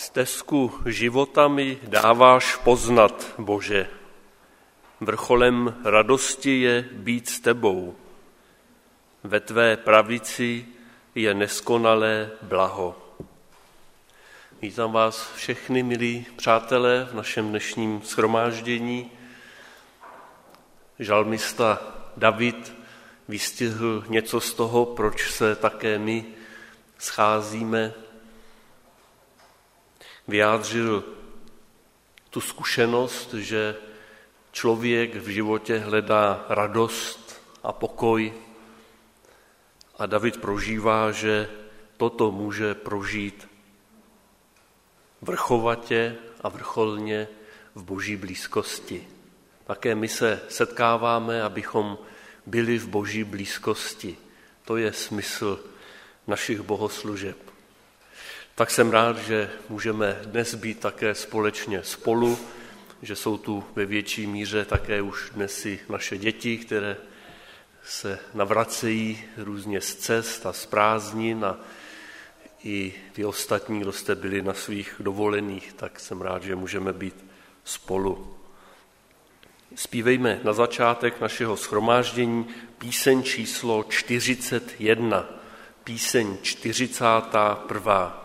Stezku života mi dáváš poznat, Bože. Vrcholem radosti je být s tebou. Ve tvé pravici je neskonalé blaho. Vítám vás všechny, milí přátelé, v našem dnešním shromáždění. Žalmista David vystihl něco z toho, proč se také my scházíme. Vyjádřil tu zkušenost, že člověk v životě hledá radost a pokoj a David prožívá, že toto může prožít vrchovatě a vrcholně v Boží blízkosti. Také my se setkáváme, abychom byli v Boží blízkosti. To je smysl našich bohoslužeb. Tak jsem rád, že můžeme dnes být také společně spolu, že jsou tu ve větší míře také už dnes i naše děti, které se navracejí různě z cest a z prázdnin a i vy ostatní, kdo jste byli na svých dovolených, tak jsem rád, že můžeme být spolu. Zpívejme na začátek našeho shromáždění píseň číslo 41, píseň 41.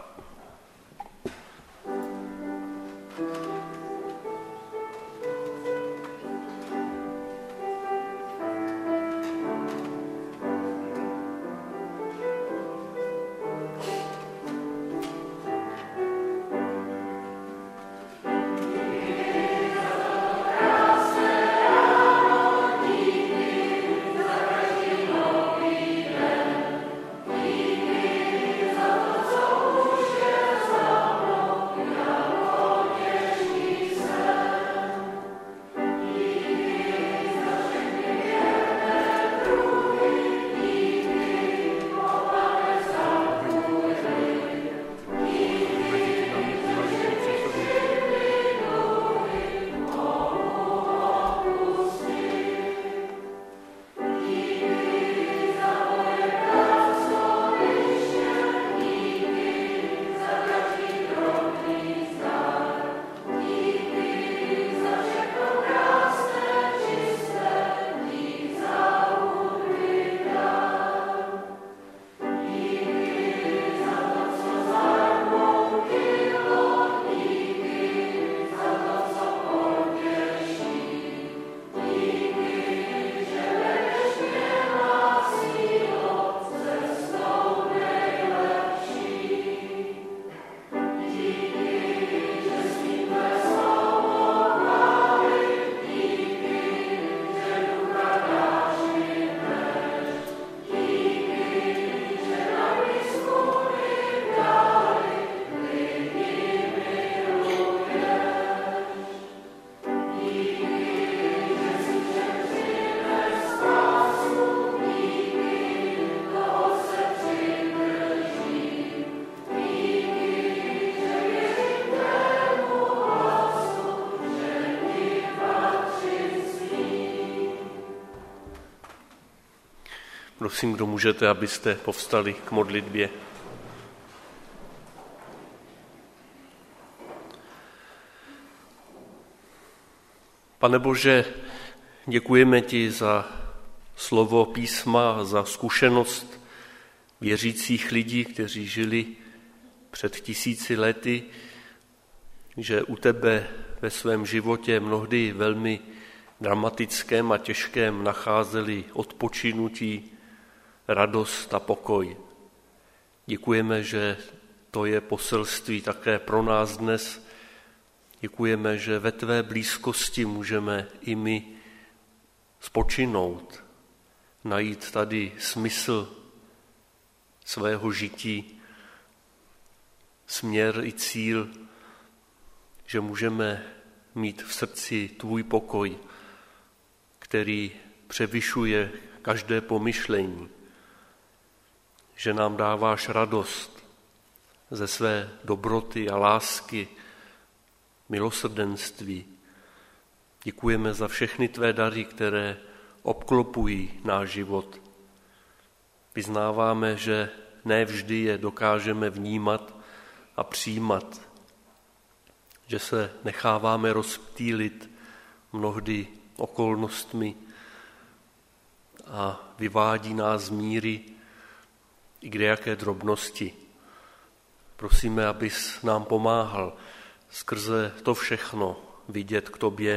Prosím, kdo můžete, abyste povstali k modlitbě. Pane Bože, děkujeme ti za slovo písma, za zkušenost věřících lidí, kteří žili před 1000 lety, že u tebe ve svém životě mnohdy velmi dramatickém a těžkém nacházeli odpočinutí, radost a pokoj. Děkujeme, že to je poselství také pro nás dnes. Děkujeme, že ve tvé blízkosti můžeme i my spočinout, najít tady smysl svého žití, směr i cíl, že můžeme mít v srdci tvůj pokoj, který převyšuje každé pomyšlení, že nám dáváš radost ze své dobroty a lásky, milosrdenství. Děkujeme za všechny tvé dary, které obklopují náš život. Vyznáváme, že ne vždy je dokážeme vnímat a přijímat, že se necháváme rozptýlit mnohdy okolnostmi a vyvádí nás z míry i kdejaké drobnosti. Prosíme, abys nám pomáhal skrze to všechno vidět k tobě,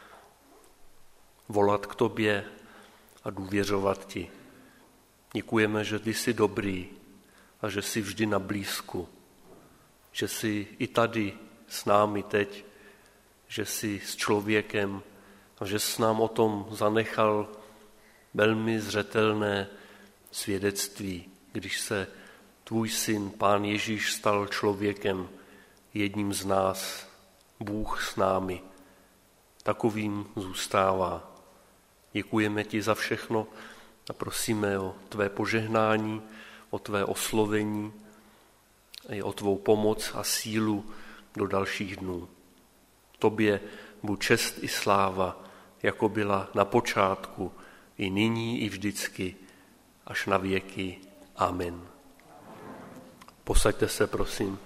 volat k tobě a důvěřovat ti. Děkujeme, že ty jsi dobrý a že jsi vždy na blízku, že jsi i tady s námi teď, že jsi s člověkem a že jsi nám o tom zanechal velmi zřetelné svědectví, když se tvůj syn, Pán Ježíš, stal člověkem, jedním z nás, Bůh s námi. Takovým zůstává. Děkujeme ti za všechno a prosíme o tvé požehnání, o tvé oslovení, i o tvou pomoc a sílu do dalších dnů. Tobě buď čest i sláva, jako byla na počátku, i nyní, i vždycky, až na věky. Amen. Posaďte se, prosím.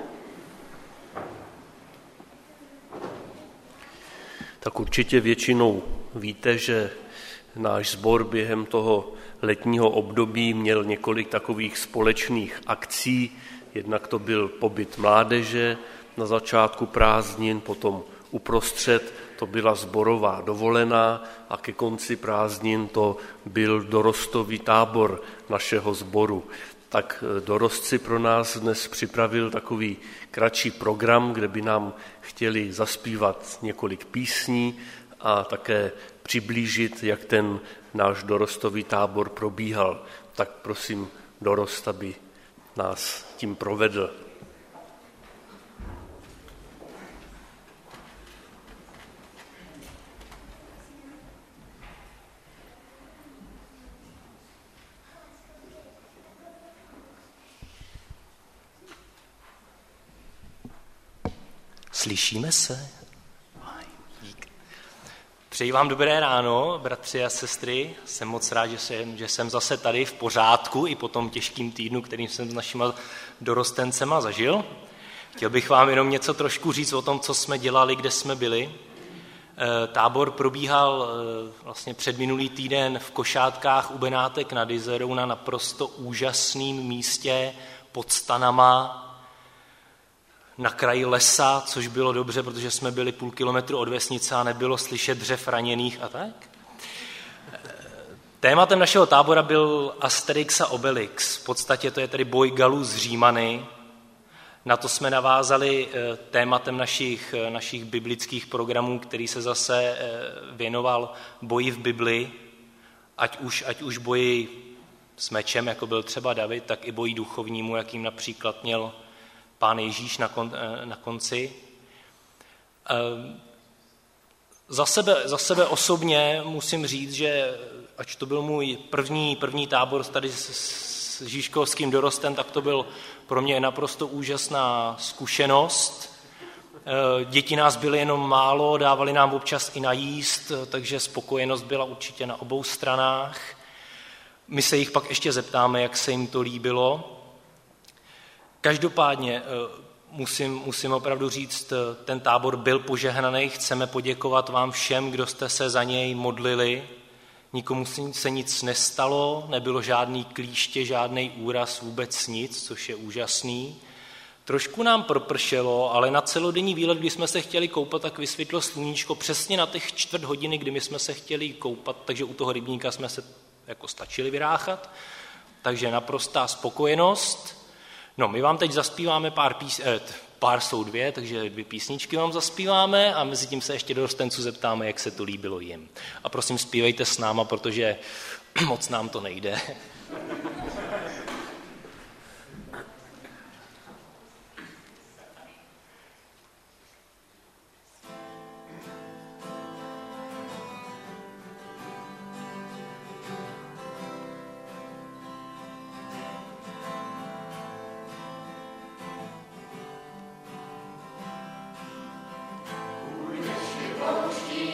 Tak určitě většinou víte, že náš sbor během toho letního období měl několik takových společných akcí. Jednak to byl pobyt mládeže na začátku prázdnin, potom uprostřed to byla sborová dovolená a ke konci prázdnin to byl dorostový tábor našeho sboru. Tak dorostci pro nás dnes připravil takový kratší program, kde by nám chtěli zaspívat několik písní a také přiblížit, jak ten náš dorostový tábor probíhal. Tak prosím dorost, aby nás tím provedl. Slyšíme se? Dík. Přeji vám dobré ráno, bratři a sestry. Jsem moc rád, že jsem zase tady v pořádku i po tom těžkým týdnu, kterým jsem s našima dorostencema zažil. Chtěl bych vám jenom něco trošku říct o tom, co jsme dělali, kde jsme byli. Tábor probíhal vlastně předminulý týden v Košátkách u Benátek nad Jizerou na naprosto úžasném místě pod stanama, na kraji lesa, což bylo dobře, protože jsme byli půl kilometru od vesnice a nebylo slyšet dřev raněných a tak. Tématem našeho tábora byl Asterix a Obelix. V podstatě to je tedy boj Galů s Římany. Na to jsme navázali tématem našich biblických programů, který se zase věnoval boji v Bibli, ať už boji s mečem, jako byl třeba David, tak i boji duchovnímu, jakým například měl Pán Ježíš na konci. Za sebe osobně musím říct, že ač to byl můj první tábor tady s Žižkovským dorostem, tak to byl pro mě naprosto úžasná zkušenost. Děti nás byly jenom málo, dávali nám občas i najíst, takže spokojenost byla určitě na obou stranách. My se jich pak ještě zeptáme, jak se jim to líbilo. Každopádně musím opravdu říct, ten tábor byl požehnaný, chceme poděkovat vám všem, kdo jste se za něj modlili. Nikomu se nic nestalo, nebylo žádný klíště, žádný úraz, vůbec nic, což je úžasný. Trošku nám propršelo, ale na celodenní výlet, kdy jsme se chtěli koupat, tak vysvětlo sluníčko přesně na těch 4 hodiny, kdy my jsme se chtěli koupat, takže u toho rybníka jsme se jako stačili vyráchat. Takže naprostá spokojenost. No, my vám teď zaspíváme pár jsou 2, takže 2 písničky vám zaspíváme a mezi tím se ještě dorostenců zeptáme, jak se to líbilo jim. A prosím, zpívejte s náma, protože moc nám to nejde.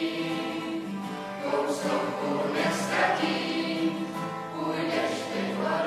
Půjdeš ty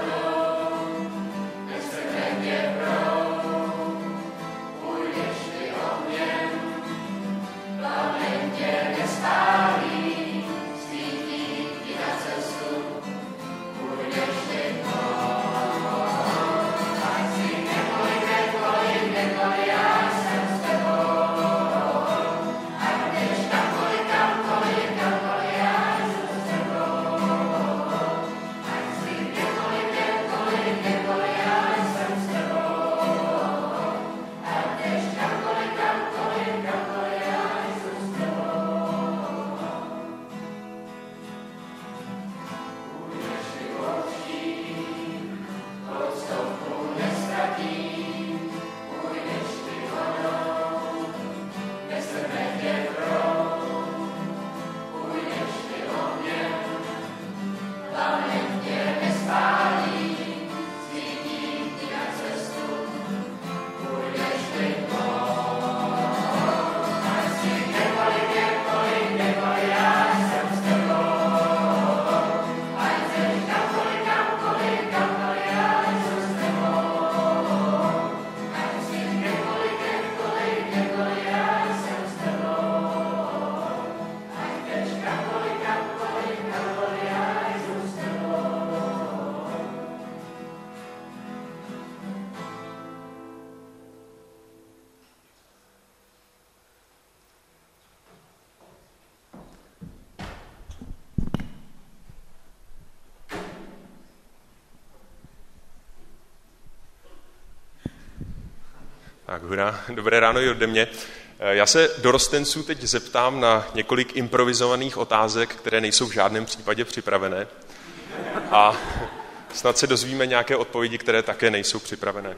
Tak hurá, dobré ráno i ode mě. Já se dorostenců teď zeptám na několik improvizovaných otázek, které nejsou v žádném případě připravené. A snad se dozvíme nějaké odpovědi, které také nejsou připravené.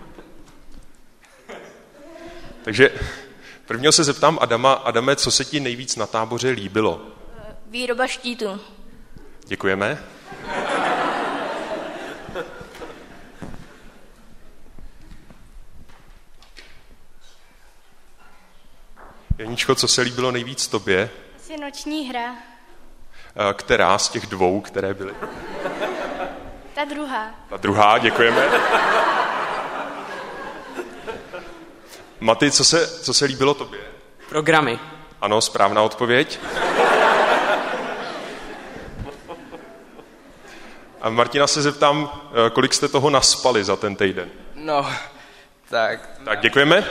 Takže prvního se zeptám Adama. Adame, co se ti nejvíc na táboře líbilo? Výroba štítu. Děkujeme. Janíčko, co se líbilo nejvíc tobě? Asi noční hra. Která z těch dvou, které byly? Ta druhá. Ta druhá, děkujeme. Maty, co se líbilo tobě? Programy. Ano, správná odpověď. A Martina se zeptám, kolik jste toho naspali za ten týden? No, tak. Tak, děkujeme.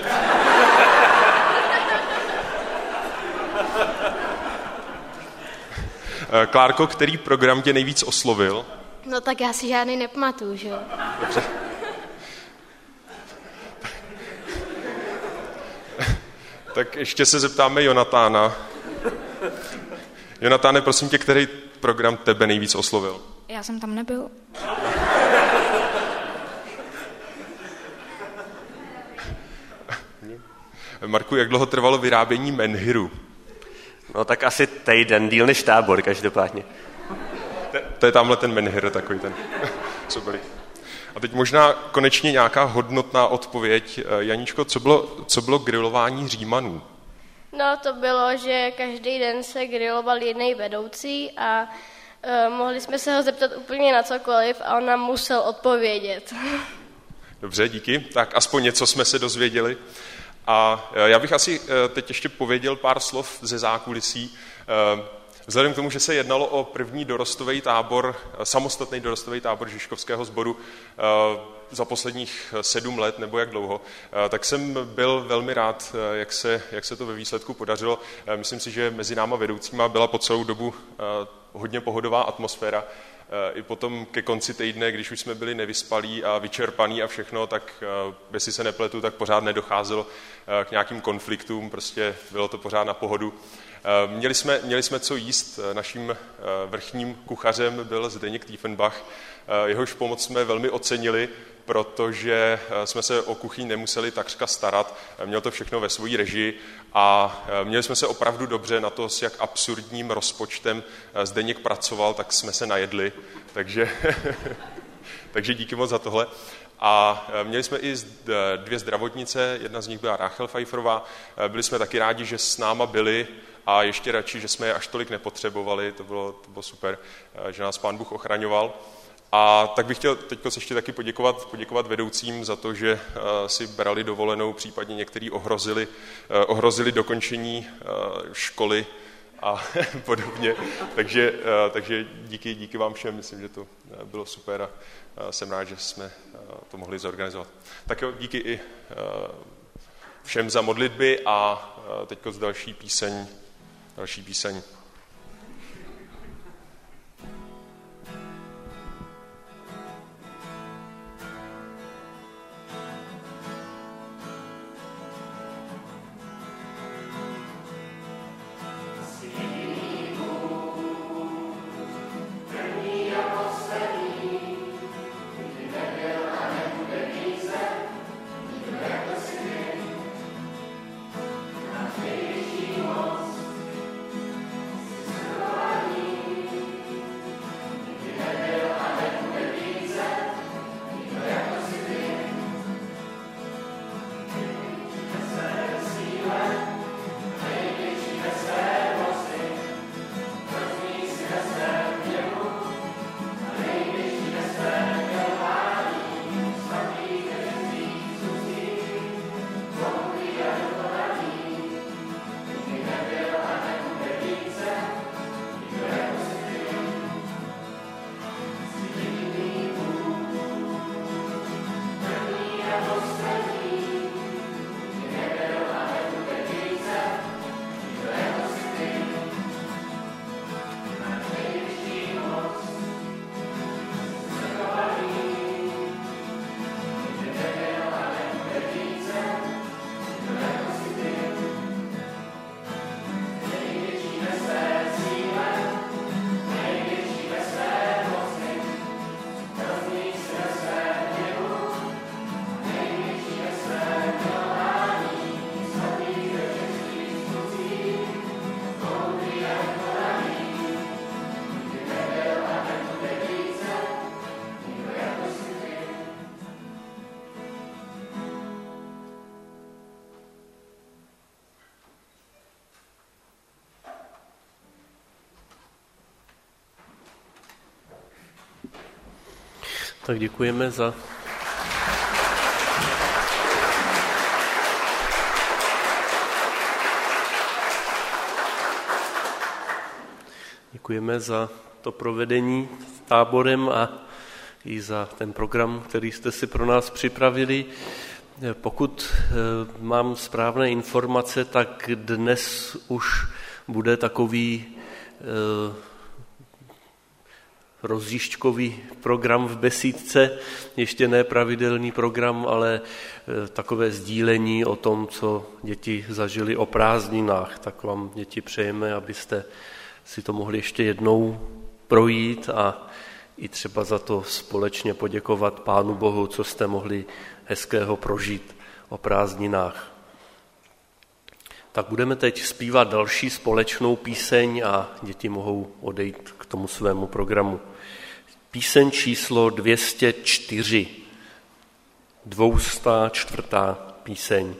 Klárko, který program tě nejvíc oslovil? No tak já si žádný nepamatuju, že jo? Dobře. Tak ještě se zeptáme Jonatána. Jonatáne, prosím tě, který program tebe nejvíc oslovil? Já jsem tam nebyl. Marku, jak dlouho trvalo vyrábění menhiru? No tak asi týden, díl než tábor každopádně. To je tamhle ten menhir, takový ten, co byli. A teď možná konečně nějaká hodnotná odpověď. Janíčko, co bylo grilování Římanů? No to bylo, že každý den se griloval jiný vedoucí a mohli jsme se ho zeptat úplně na cokoliv a on nám musel odpovědět. Dobře, díky. Tak aspoň něco jsme se dozvěděli. A já bych asi teď ještě pověděl pár slov ze zákulisí. Vzhledem k tomu, že se jednalo o první dorostový tábor, samostatný dorostový tábor Žižkovského sboru za posledních 7 let, nebo jak dlouho, tak jsem byl velmi rád, jak se to ve výsledku podařilo. Myslím si, že mezi náma vedoucíma byla po celou dobu hodně pohodová atmosféra. I potom ke konci týdne, když už jsme byli nevyspalí a vyčerpaní a všechno, tak jestli se nepletu, tak pořád nedocházelo k nějakým konfliktům, prostě bylo to pořád na pohodu. Měli jsme co jíst, naším vrchním kuchařem byl Zdeněk Tiefenbach, jehož pomoc jsme velmi ocenili, protože jsme se o kuchyň nemuseli takřka starat, měl to všechno ve své režii a měli jsme se opravdu dobře na to, s jak absurdním rozpočtem Zdeněk pracoval, tak jsme se najedli, takže díky moc za tohle. A měli jsme i 2 zdravotnice, jedna z nich byla Ráchel Pfeifferová, byli jsme taky rádi, že s náma byli a ještě radši, že jsme je až tolik nepotřebovali, to bylo super, že nás Pán Bůh ochraňoval. A tak bych chtěl teď ještě taky poděkovat vedoucím za to, že si brali dovolenou, případně některý ohrozili dokončení školy a podobně. Takže díky vám všem, myslím, že to bylo super a jsem rád, že jsme to mohli zorganizovat. Tak jo, díky i všem za modlitby a teď další píseň. Tak děkujeme za to provedení táborem a i za ten program, který jste si pro nás připravili. Pokud mám správné informace, tak dnes už bude takový rozjížďkový program v besídce, ještě ne pravidelný program, ale takové sdílení o tom, co děti zažili o prázdninách. Tak vám, děti, přejeme, abyste si to mohli ještě jednou projít a i třeba za to společně poděkovat Pánu Bohu, co jste mohli hezkého prožít o prázdninách. Tak budeme teď zpívat další společnou píseň a děti mohou odejít k tomu svému programu. Píseň číslo 204, 204. píseň.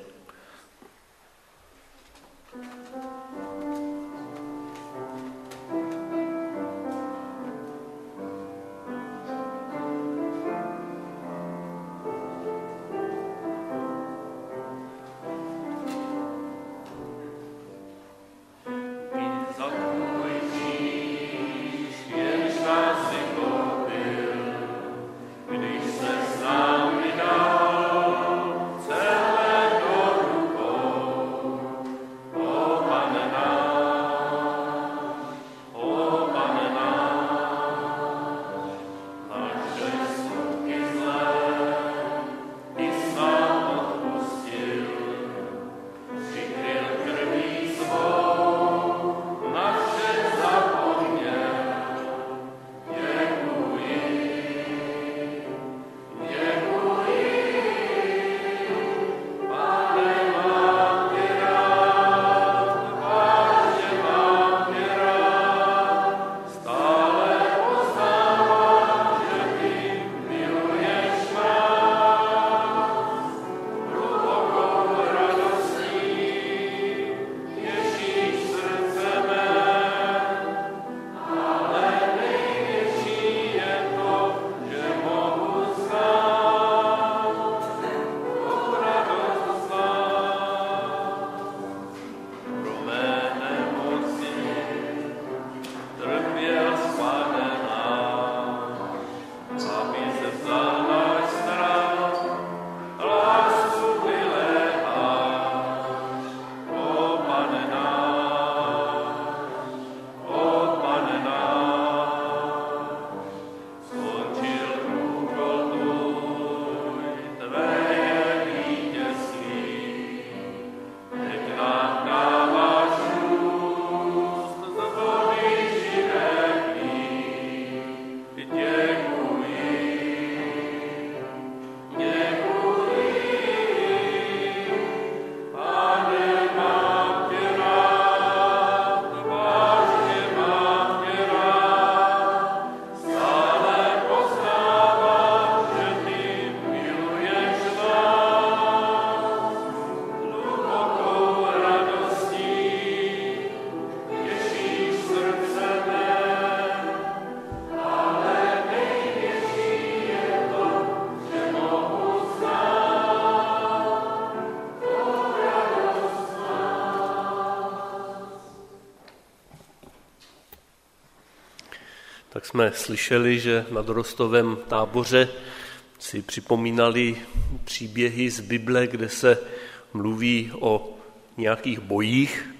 Tak jsme slyšeli, že na dorostovém táboře si připomínali příběhy z Bible, kde se mluví o nějakých bojích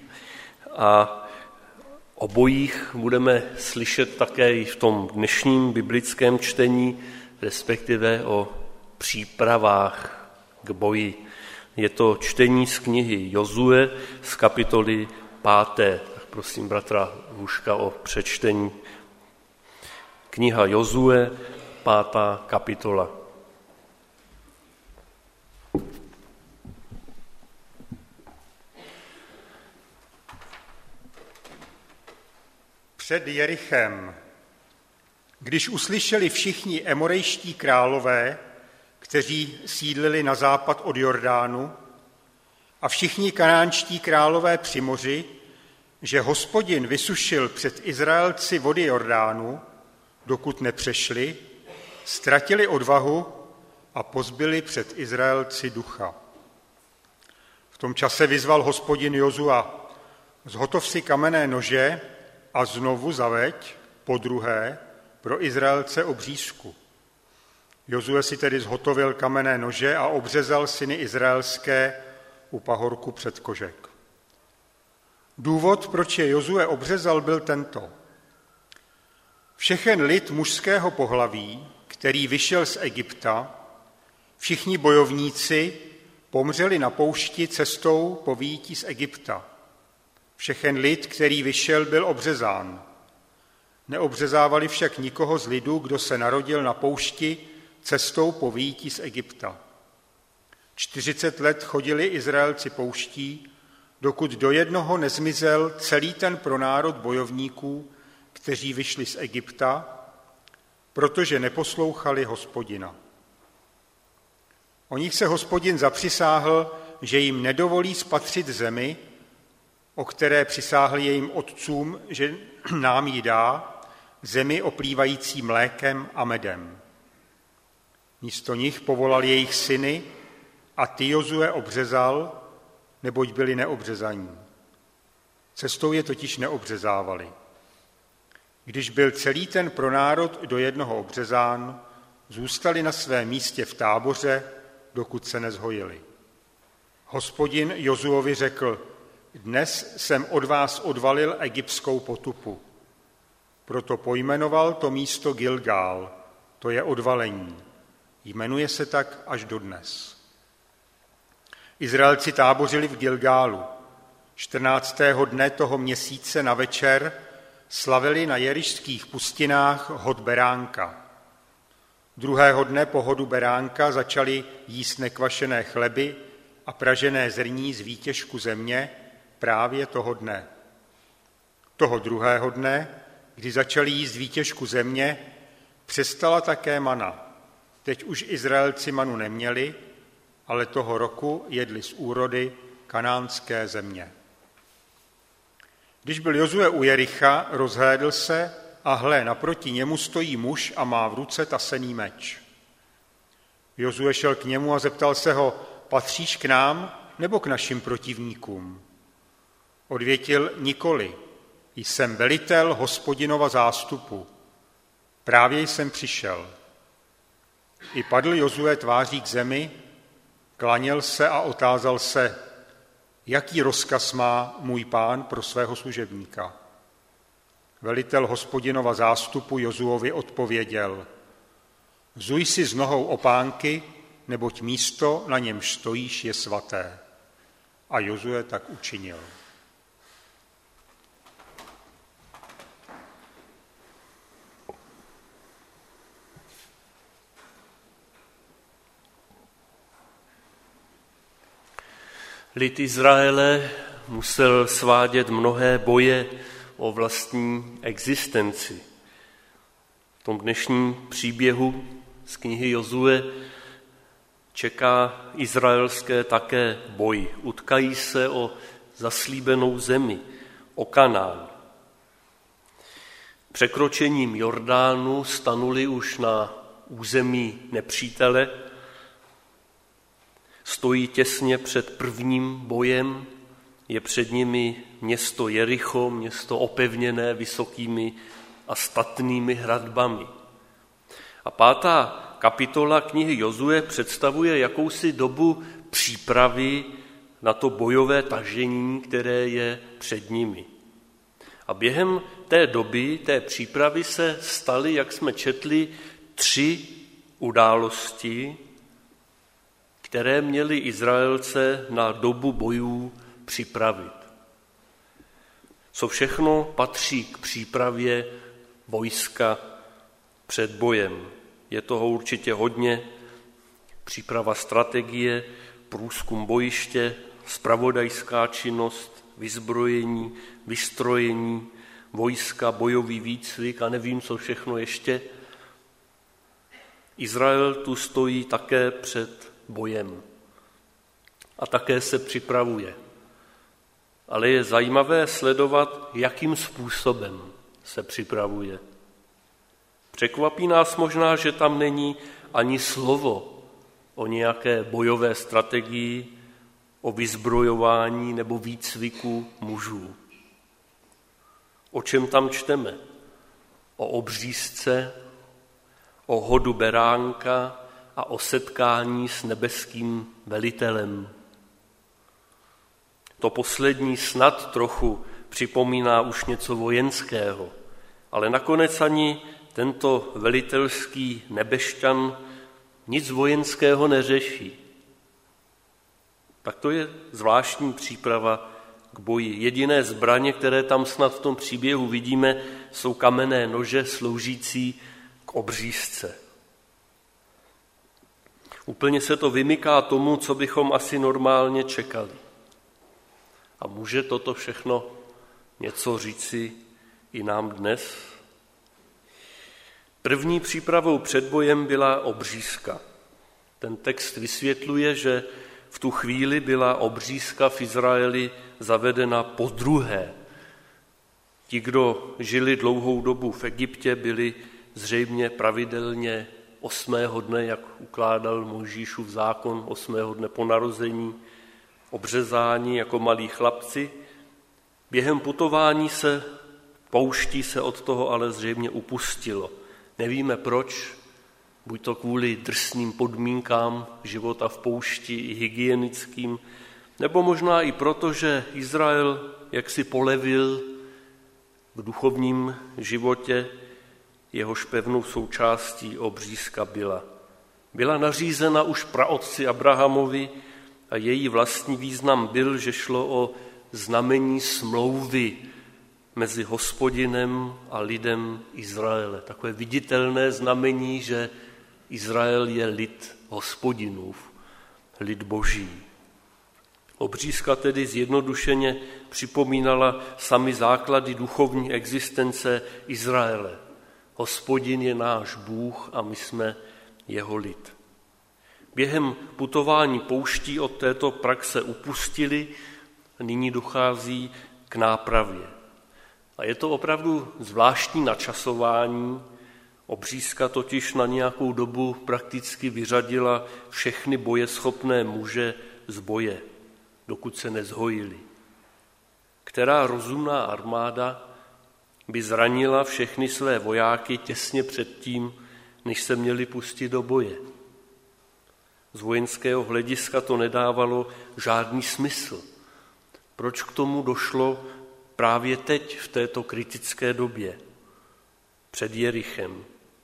a o bojích budeme slyšet také i v tom dnešním biblickém čtení, respektive o přípravách k boji. Je to čtení z knihy Jozue z kapitoly 5. Tak prosím bratra Hůška o přečtení. Kniha Jozue, 5. kapitola. Před Jerichem, když uslyšeli všichni emorejští králové, kteří sídlili na západ od Jordánu, a všichni kanánští králové při moři, že Hospodin vysušil před Izraelci vody Jordánu, dokud nepřešli, ztratili odvahu a pozbyli před Izraelci ducha. V tom čase vyzval Hospodin Jozua: zhotov si kamenné nože a znovu zaveď podruhé pro Izraelce obřízku. Jozue si tedy zhotovil kamenné nože a obřezal syny izraelské u pahorku před Kožek. Důvod, proč je Jozue obřezal, byl tento. Všechen lid mužského pohlaví, který vyšel z Egypta, všichni bojovníci pomřeli na poušti cestou po vyjití z Egypta. Všechen lid, který vyšel, byl obřezán. Neobřezávali však nikoho z lidu, kdo se narodil na poušti cestou po vyjití z Egypta. 40 let chodili Izraelci pouští, dokud do jednoho nezmizel celý ten pronárod bojovníků, kteří vyšli z Egypta, protože neposlouchali Hospodina. O nich se Hospodin zapřisáhl, že jim nedovolí spatřit zemi, o které přisáhl jejím otcům, že nám ji dá, zemi oplývající mlékem a medem. Místo nich povolal jejich syny a ty Jozue obřezal, neboť byli neobřezaní. Cestou je totiž neobřezávali. Když byl celý ten pronárod do jednoho obřezán, zůstali na svém místě v táboře, dokud se nezhojili. Hospodin Jozuovi řekl: dnes jsem od vás odvalil egyptskou potupu. Proto pojmenoval to místo Gilgál, to je odvalení. Jmenuje se tak až dodnes. Izraelci tábořili v Gilgálu. 14. dne toho měsíce na večer slavili na jerišských pustinách hod beránka. 2. dne po hodu beránka začali jíst nekvašené chleby a pražené zrní z výtěžku země právě toho dne. Toho 2. dne, kdy začali jíst výtěžku země, přestala také mana. Teď už Izraelci manu neměli, ale toho roku jedli z úrody kanánské země. Když byl Jozue u Jericha, rozhlédl se a hle, naproti němu stojí muž a má v ruce tasený meč. Jozue šel k němu a zeptal se ho: patříš k nám nebo k našim protivníkům? Odvětil: nikoli, jsem velitel Hospodinova zástupu. Právě jsem přišel. I padl Jozue tváří k zemi, klaněl se a otázal se: jaký rozkaz má můj pán pro svého služebníka? Velitel Hospodinova zástupu Jozuovi odpověděl: vzuj si z nohou opánky, neboť místo, na němž stojíš, je svaté. A Jozue tak učinil. Lid Izraele musel svádět mnohé boje o vlastní existenci. V tom dnešním příběhu z knihy Jozue čeká izraelské také boj. Utkají se o zaslíbenou zemi, o Kanán. Překročením Jordánu stanuli už na území nepřítele, stojí těsně před prvním bojem, je před nimi město Jericho, město opevněné vysokými a statnými hradbami. A 5. kapitola knihy Jozue představuje jakousi dobu přípravy na to bojové tažení, které je před nimi. A během té doby, té přípravy se staly, jak jsme četli, 3 události, které měly Izraelce na dobu bojů připravit. Co všechno patří k přípravě vojska před bojem. Je toho určitě hodně. Příprava strategie, průzkum bojiště, zpravodajská činnost, vyzbrojení, vystrojení, vojska, bojový výcvik a nevím, co všechno ještě. Izrael tu stojí také před bojem a také se připravuje. Ale je zajímavé sledovat, jakým způsobem se připravuje. Překvapí nás možná, že tam není ani slovo o nějaké bojové strategii, o vyzbrojování nebo výcviku mužů. O čem tam čteme? O obřízce, o hodu beránka a o setkání s nebeským velitelem. To poslední snad trochu připomíná už něco vojenského, ale nakonec ani tento velitelský nebešťan nic vojenského neřeší. Tak to je zvláštní příprava k boji. Jediné zbraně, které tam snad v tom příběhu vidíme, jsou kamenné nože sloužící k obřízce. Úplně se to vymyká tomu, co bychom asi normálně čekali. A může toto všechno něco říci i nám dnes? První přípravou před bojem byla obřízka. Ten text vysvětluje, že v tu chvíli byla obřízka v Izraeli zavedena podruhé. Ti, kdo žili dlouhou dobu v Egyptě, byli zřejmě pravidelně 8. dne, jak ukládal Mojžíšův zákon, 8. dne po narození, obřezání jako malí chlapci. Během putování pouští se od toho ale zřejmě upustilo. Nevíme proč, buď to kvůli drsným podmínkám života v poušti i hygienickým, nebo možná i proto, že Izrael jaksi polevil v duchovním životě, jehož pevnou součástí obřízka byla. Byla nařízena už praotci Abrahamovi a její vlastní význam byl, že šlo o znamení smlouvy mezi Hospodinem a lidem Izraele. Takové viditelné znamení, že Izrael je lid Hospodinův, lid Boží. Obřízka tedy zjednodušeně připomínala sami základy duchovní existence Izraele. Hospodin je náš Bůh a my jsme jeho lid. Během putování pouští od této praxe upustili, nyní dochází k nápravě. A je to opravdu zvláštní načasování. Obřízka totiž na nějakou dobu prakticky vyřadila všechny bojeschopné muže z boje, dokud se nezhojili. Která rozumná armáda by zranila všechny své vojáky těsně předtím, než se měli pustit do boje? Z vojenského hlediska to nedávalo žádný smysl. Proč k tomu došlo právě teď, v této kritické době, před Jerichem?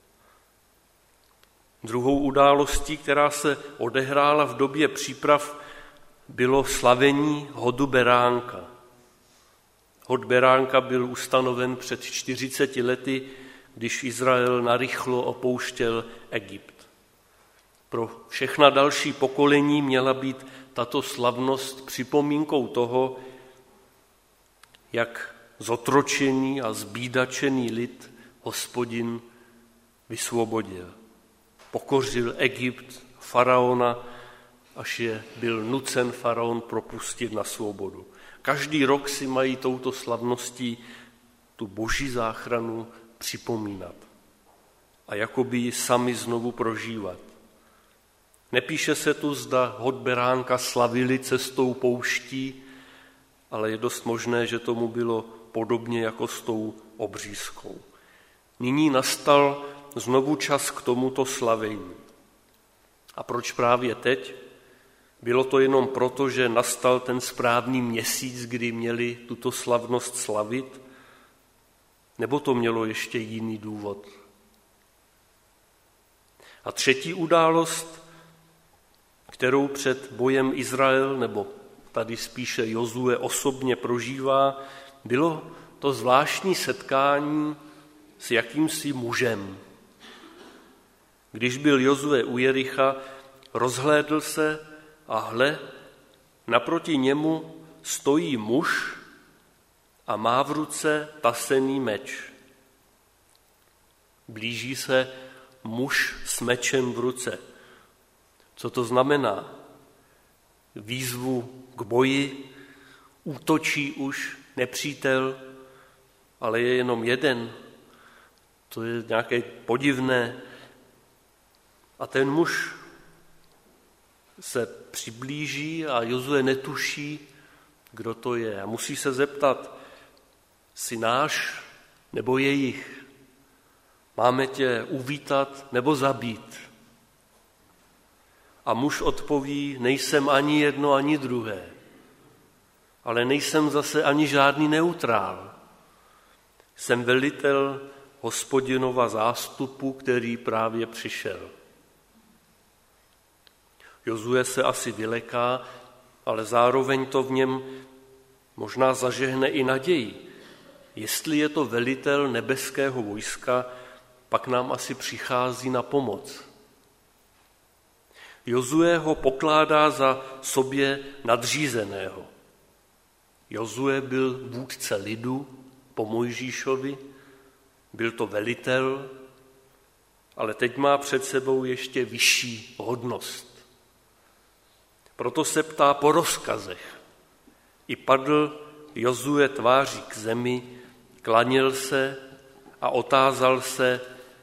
Druhou událostí, která se odehrála v době příprav, bylo slavení hodu beránka. Hod beránka byl ustanoven před 40 lety, když Izrael narychlo opouštěl Egypt. Pro všechna další pokolení měla být tato slavnost připomínkou toho, jak zotročený a zbídačený lid Hospodin vysvobodil. Pokořil Egypt, faraona, až je byl nucen faraon propustit na svobodu. Každý rok si mají touto slavností tu boží záchranu připomínat a jakoby ji sami znovu prožívat. Nepíše se tu, zda hod beránka slavili cestou pouští, ale je dost možné, že tomu bylo podobně jako s tou obřízkou. Nyní nastal znovu čas k tomuto slavení. A proč právě teď? Bylo to jenom proto, že nastal ten správný měsíc, kdy měli tuto slavnost slavit? Nebo to mělo ještě jiný důvod? A třetí událost, kterou před bojem Izrael, nebo tady spíše Jozue osobně prožívá, bylo to zvláštní setkání s jakýmsi mužem. Když byl Jozue u Jericha, rozhlédl se a hle, naproti němu stojí muž a má v ruce tasený meč. Blíží se muž s mečem v ruce. Co to znamená? Výzvu k boji, útočí už nepřítel, ale je jenom jeden. To je nějaké podivné. A ten muž se přiblíží a Jozue netuší, kdo to je. A musí se zeptat, jsi náš nebo jejich? Máme tě uvítat nebo zabít? A muž odpoví, nejsem ani jedno, ani druhé. Ale nejsem zase ani žádný neutrál. Jsem velitel Hospodinova zástupu, který právě přišel. Jozue se asi vyleká, ale zároveň to v něm možná zažehne i naději. Jestli je to velitel nebeského vojska, pak nám asi přichází na pomoc. Jozue ho pokládá za sobě nadřízeného. Jozue byl vůdce lidu po Mojžíšovi, byl to velitel, ale teď má před sebou ještě vyšší hodnost. Proto se ptá po rozkazech. I padl Jozue tváří k zemi, klaněl se a otázal se,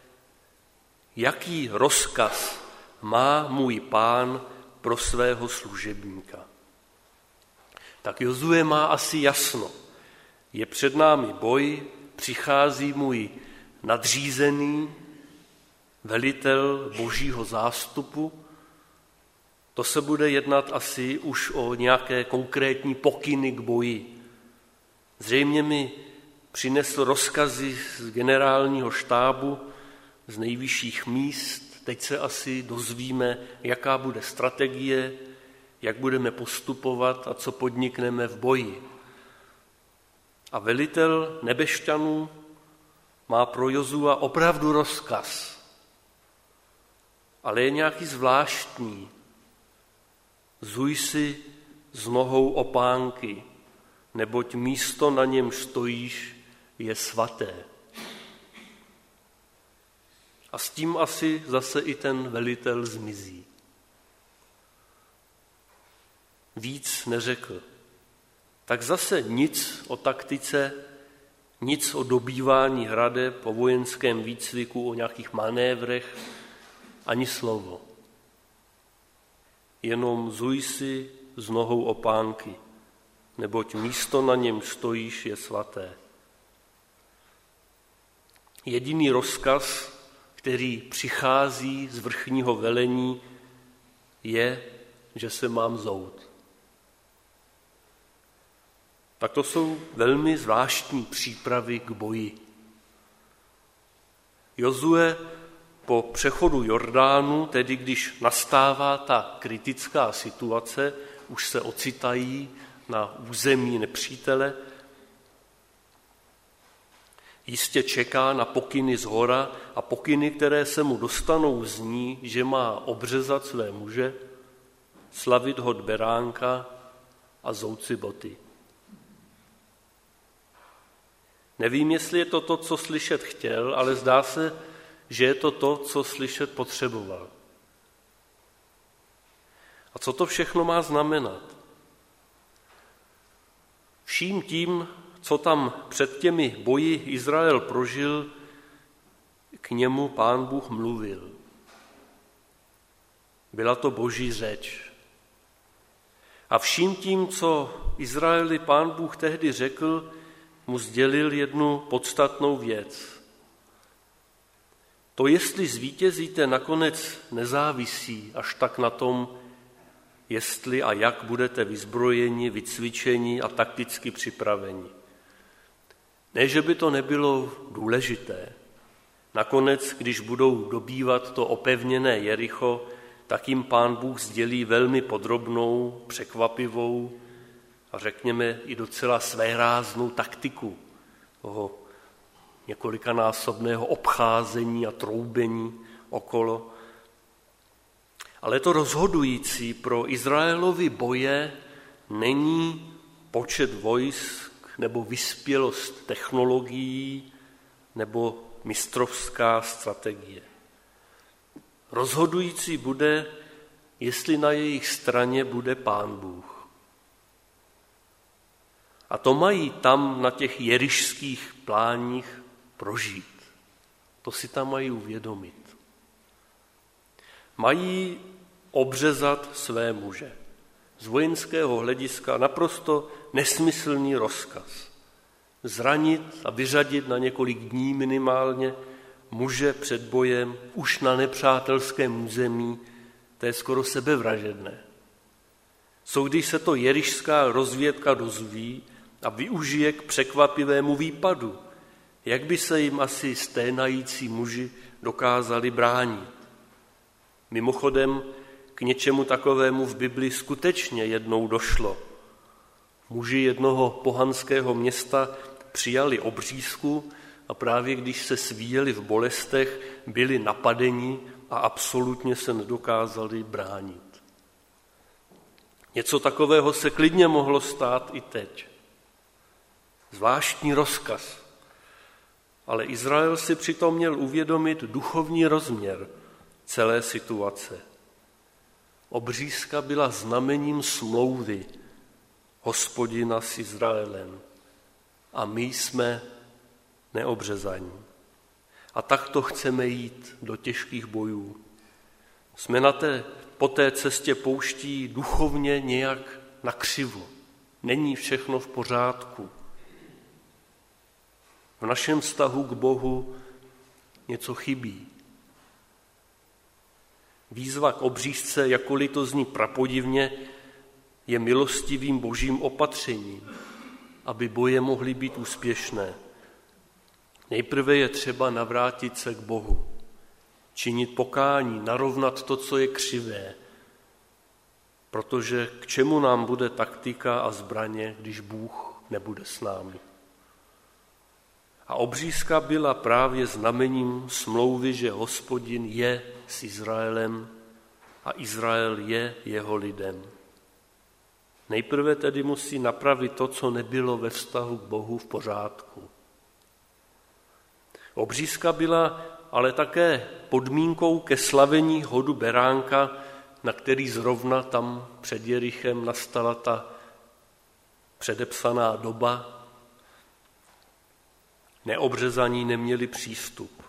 jaký rozkaz má můj pán pro svého služebníka. Tak Jozue má asi jasno. Je před námi boj, přichází můj nadřízený, velitel božího zástupu. To se bude jednat asi už o nějaké konkrétní pokyny k boji. Zřejmě mi přinesl rozkazy z generálního štábu, z nejvyšších míst. Teď se asi dozvíme, jaká bude strategie, jak budeme postupovat a co podnikneme v boji. A velitel nebešťanů má pro Jozua opravdu rozkaz, ale je nějaký zvláštní. Zuj si s nohou opánky, neboť místo, na něm stojíš, je svaté. A s tím asi zase i ten velitel zmizí. Víc neřekl. Tak zase nic o taktice, nic o dobývání hradeb, o vojenském výcviku, o nějakých manévrech, ani slovo. Jenom zuj si s nohou opánky, neboť místo, na něm stojíš, je svaté. Jediný rozkaz, který přichází z vrchního velení, je, že se mám zout. Tak to jsou velmi zvláštní přípravy k boji. Jozue po přechodu Jordánu, tedy když nastává ta kritická situace, už se ocitají na území nepřítele, jistě čeká na pokyny zhora a pokyny, které se mu dostanou, zní, že má obřezat své muže, slavit hod beránka a zout si boty. Nevím, jestli je to to, co slyšet chtěl, ale zdá se, že je to to, co slyšet potřeboval. A co to všechno má znamenat? Vším tím, co tam před těmi boji Izrael prožil, k němu Pán Bůh mluvil. Byla to boží řeč. A vším tím, co Izraeli Pán Bůh tehdy řekl, mu sdělil jednu podstatnou věc. To, jestli zvítězíte, nakonec nezávisí až tak na tom, jestli a jak budete vyzbrojeni, vycvičeni a takticky připraveni. Ne, že by to nebylo důležité. Nakonec, když budou dobývat to opevněné Jericho, tak jim Pán Bůh sdělí velmi podrobnou, překvapivou a řekněme i docela svéráznou taktiku toho několikanásobného obcházení a troubení okolo. Ale to rozhodující pro Izraelovi boje není počet vojsk nebo vyspělost technologií nebo mistrovská strategie. Rozhodující bude, jestli na jejich straně bude Pán Bůh. A to mají tam na těch jerišských pláních prožít. To si tam mají uvědomit. Mají obřezat své muže. Z vojenského hlediska naprosto nesmyslný rozkaz. Zranit a vyřadit na několik dní minimálně muže před bojem už na nepřátelském území, to je skoro sebevražedné. Co když se to jerišská rozvědka dozví a využije k překvapivému výpadu? Jak by se jim asi sténající muži dokázali bránit? Mimochodem, k něčemu takovému v Bibli skutečně jednou došlo. Muži jednoho pohanského města přijali obřízku a právě když se svíjeli v bolestech, byli napadeni a absolutně se nedokázali bránit. Něco takového se klidně mohlo stát i teď. Zvláštní rozkaz. Ale Izrael si přitom měl uvědomit duchovní rozměr celé situace. Obřízka byla znamením smlouvy Hospodina s Izraelem a my jsme neobřezaní. A takto chceme jít do těžkých bojů. Jsme po té cestě pouští duchovně nějak nakřivo. Není všechno v pořádku. V našem vztahu k Bohu něco chybí. Výzva k obřízce, jakkoliv to zní prapodivně, je milostivým božím opatřením, aby boje mohly být úspěšné. Nejprve je třeba navrátit se k Bohu, činit pokání, narovnat to, co je křivé, protože k čemu nám bude taktika a zbraně, když Bůh nebude s námi. A obřízka byla právě znamením smlouvy, že Hospodin je s Izraelem a Izrael je jeho lidem. Nejprve tedy musí napravit to, co nebylo ve vztahu k Bohu v pořádku. Obřízka byla ale také podmínkou ke slavení hodu beránka, na který zrovna tam před Jerichem nastala ta předepsaná doba. Neobřezaní neměli přístup.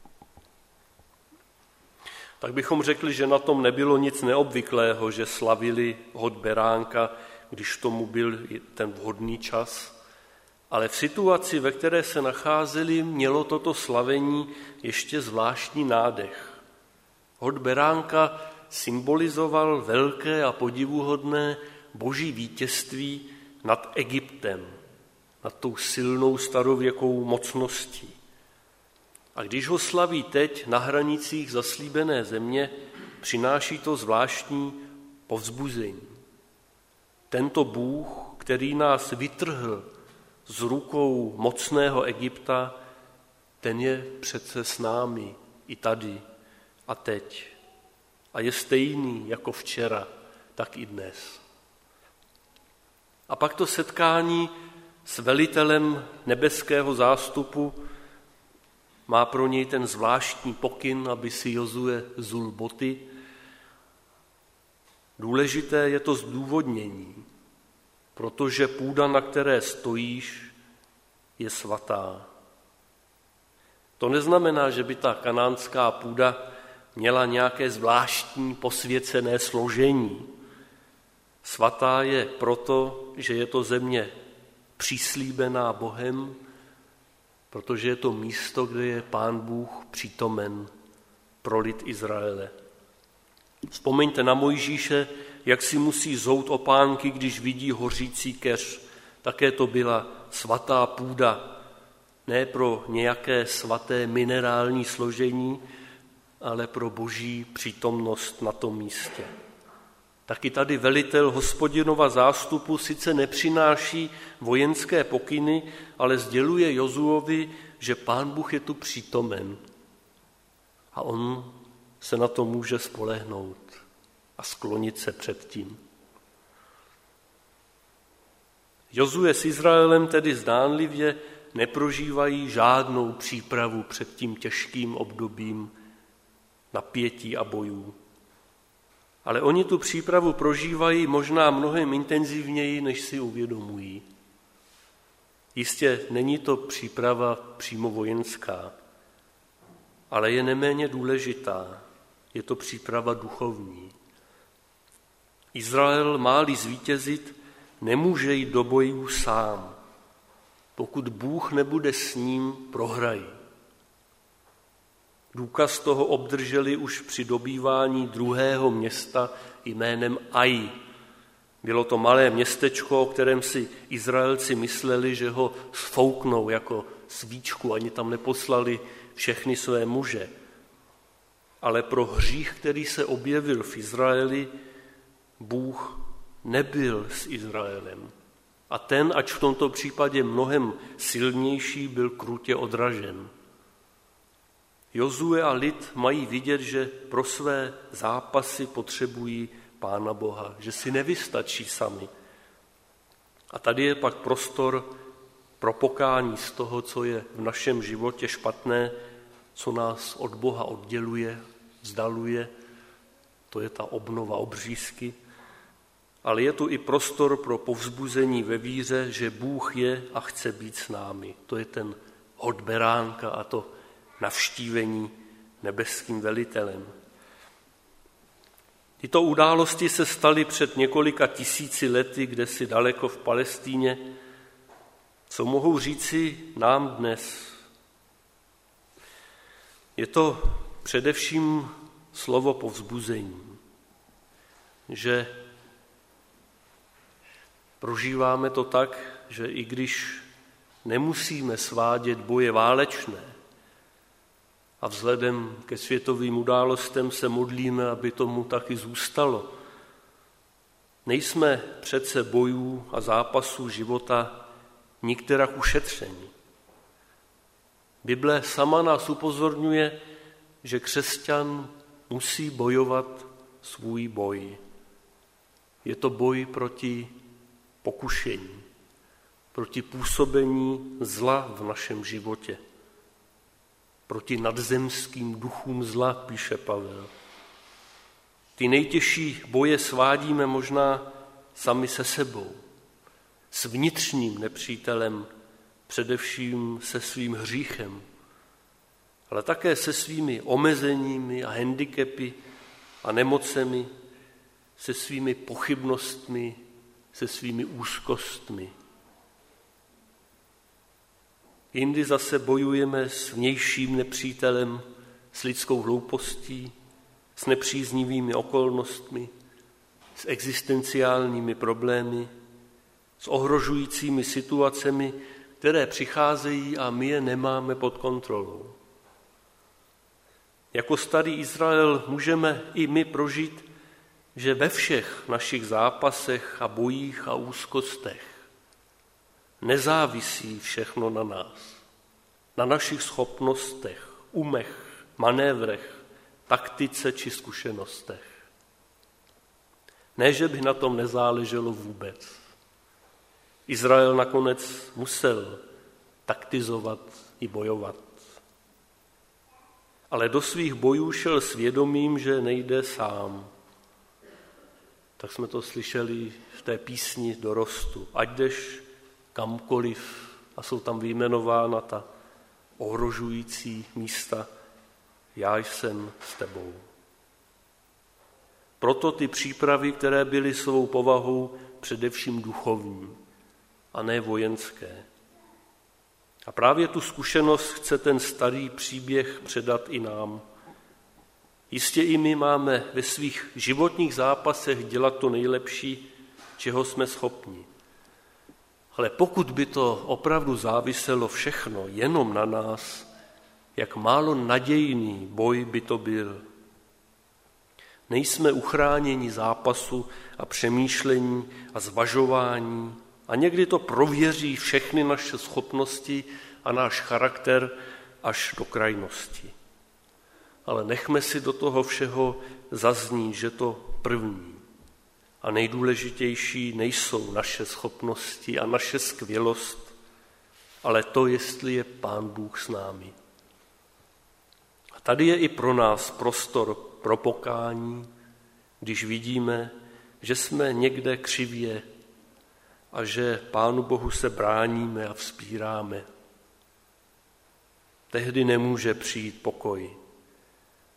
Tak bychom řekli, že na tom nebylo nic neobvyklého, že slavili hod beránka, když tomu byl ten vhodný čas. Ale v situaci, ve které se nacházeli, mělo toto slavení ještě zvláštní nádech. Hod beránka symbolizoval velké a podivuhodné boží vítězství nad Egyptem, nad tou silnou starověkou mocností. A když ho slaví teď na hranicích zaslíbené země, přináší to zvláštní povzbuzení. Tento Bůh, který nás vytrhl z rukou mocného Egypta, ten je přece s námi i tady a teď. A je stejný jako včera, tak i dnes. A pak to setkání s velitelem nebeského zástupu má pro něj ten zvláštní pokyn, aby si Jozue zul boty. Důležité je to zdůvodnění, protože půda, na které stojíš, je svatá. To neznamená, že by ta kanánská půda měla nějaké zvláštní posvěcené složení. Svatá je proto, že je to země přislíbená Bohem, protože je to místo, kde je Pán Bůh přítomen pro lid Izraele. Vzpomeňte na Mojžíše, jak si musí zout opánky, když vidí hořící keř. Také to byla svatá půda, ne pro nějaké svaté minerální složení, ale pro boží přítomnost na tom místě. Taky tady velitel Hospodinova zástupu sice nepřináší vojenské pokyny, ale sděluje Jozuovi, že Pán Bůh je tu přítomen. A on se na to může spolehnout a sklonit se před tím. Jozue s Izraelem tedy zdánlivě neprožívají žádnou přípravu před tím těžkým obdobím napětí a bojů. Ale oni tu přípravu prožívají možná mnohem intenzivněji, než si uvědomují. Jistě není to příprava přímo vojenská. ale je neméně důležitá. Je to příprava duchovní. Izrael, má-li zvítězit, nemůže jít do bojů sám. Pokud Bůh nebude s ním, prohrají. Důkaz toho obdrželi už při dobývání druhého města jménem Aj. Bylo to malé městečko, o kterém si Izraelci mysleli, že ho sfouknou jako svíčku, ani tam neposlali všechny své muže. Ale pro hřích, který se objevil v Izraeli, Bůh nebyl s Izraelem. A ten, ač v tomto případě mnohem silnější, byl krutě odražen. Jozue a lid mají vidět, že pro své zápasy potřebují Pána Boha, že si nevystačí sami. A tady je pak prostor pro pokání z toho, co je v našem životě špatné, co nás od Boha odděluje, vzdaluje, to je ta obnova obřízky, ale je tu i prostor pro povzbuzení ve víře, že Bůh je a chce být s námi. To je ten hod beránka a to navštívení nebeským velitelem. Tyto události se staly před několika tisíci lety, kdesi daleko v Palestíně. Co mohou říci nám dnes? Je to především slovo povzbuzení, že prožíváme to tak, že i když nemusíme svádět boje válečné a vzhledem ke světovým událostem se modlíme, aby tomu taky zůstalo, nejsme přece bojů a zápasů života nikterak ušetřeni. Bible sama nás upozorňuje, že křesťan musí bojovat svůj boj. Je to boj proti pokušení, proti působení zla v našem životě, proti nadzemským duchům zla, píše Pavel. Ty nejtěžší boje svádíme možná sami se sebou, s vnitřním nepřítelem, především se svým hříchem, ale také se svými omezeními a handicapy a nemocemi, se svými pochybnostmi, se svými úzkostmi. Jindy zase bojujeme s vnějším nepřítelem, s lidskou hloupostí, s nepříznivými okolnostmi, s existenciálními problémy, s ohrožujícími situacemi, které přicházejí a my je nemáme pod kontrolou. Jako starý Izrael můžeme i my prožít, že ve všech našich zápasech a bojích a úzkostech nezávisí všechno na nás, na našich schopnostech, umech, manévrech, taktice či zkušenostech. Ne, že by na tom nezáleželo vůbec. Izrael nakonec musel taktizovat i bojovat. Ale do svých bojů šel s vědomím, že nejde sám. Tak jsme to slyšeli v té písni Dorostu. Ať jdeš kamkoliv, a jsou tam vyjmenována ta ohrožující místa, já jsem s tebou. Proto ty přípravy, které byly svou povahou především duchovní a ne vojenské. A právě tu zkušenost chce ten starý příběh předat i nám. Jistě i my máme ve svých životních zápasech dělat to nejlepší, čeho jsme schopni. Ale pokud by to opravdu záviselo všechno jenom na nás, jak málo nadějný boj by to byl. Nejsme uchráněni zápasu a přemýšlení a zvažování a někdy to prověří všechny naše schopnosti a náš charakter až do krajnosti. Ale nechme si do toho všeho zaznít, že to první a nejdůležitější nejsou naše schopnosti a naše skvělost, ale to, jestli je Pán Bůh s námi. A tady je i pro nás prostor pro pokání, když vidíme, že jsme někde křivě a že Pánu Bohu se bráníme a vzpíráme. Tehdy nemůže přijít pokoj.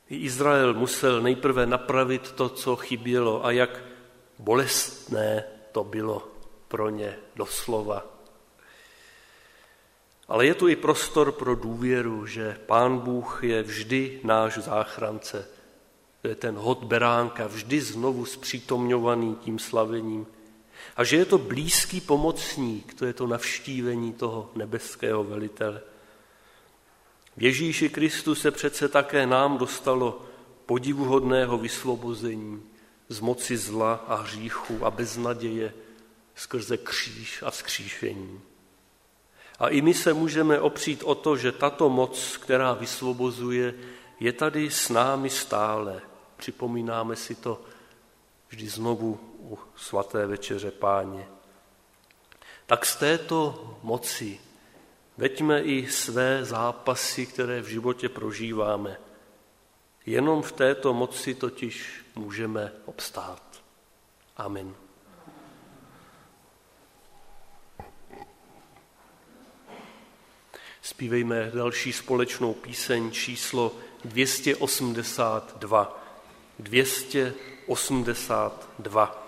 I Izrael musel nejprve napravit to, co chybělo a jak bolestné to bylo pro ně doslova. Ale je tu i prostor pro důvěru, že Pán Bůh je vždy náš záchrance. To je ten hod beránka, vždy znovu zpřítomňovaný tím slavením. A že je to blízký pomocník, to je to navštívení toho nebeského velitele. V Ježíši Kristu se přece také nám dostalo podivuhodného vysvobození z moci zla a hříchu a beznaděje skrze kříž a vzkříšení. A i my se můžeme opřít o to, že tato moc, která vysvobozuje, je tady s námi stále. Připomínáme si to vždy znovu u svaté večeře Páně. Tak z této moci veďme i své zápasy, které v životě prožíváme. Jenom v této moci totiž můžeme obstát. Amen. Zpívejme další společnou píseň číslo 282. 282.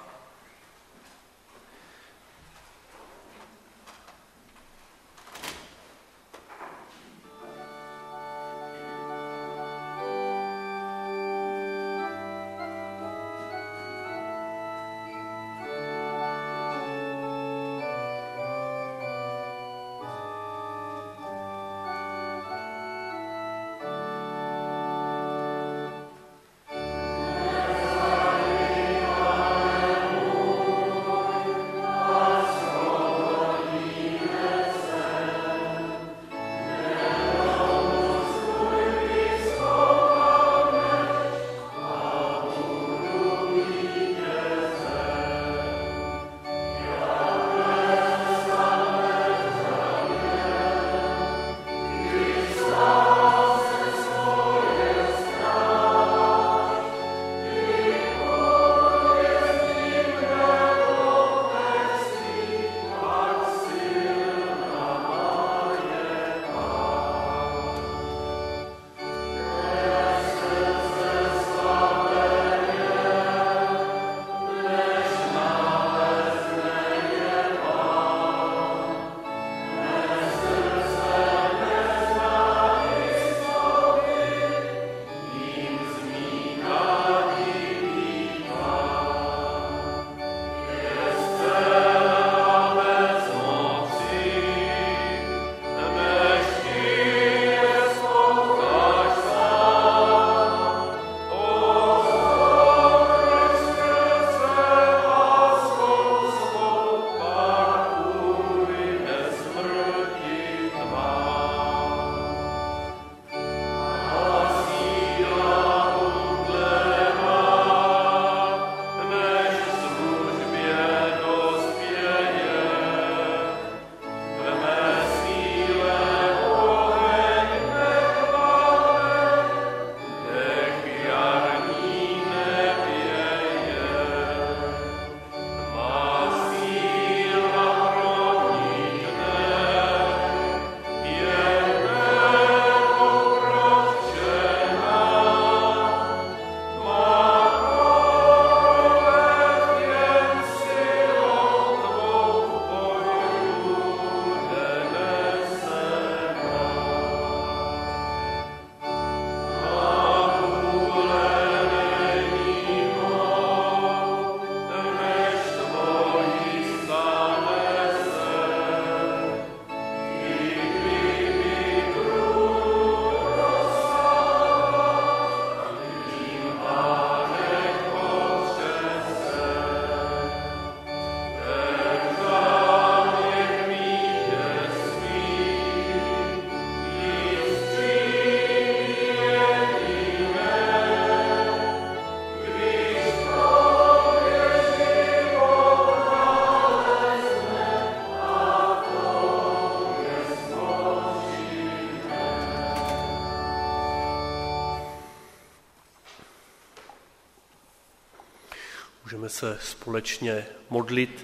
Můžeme se společně modlit.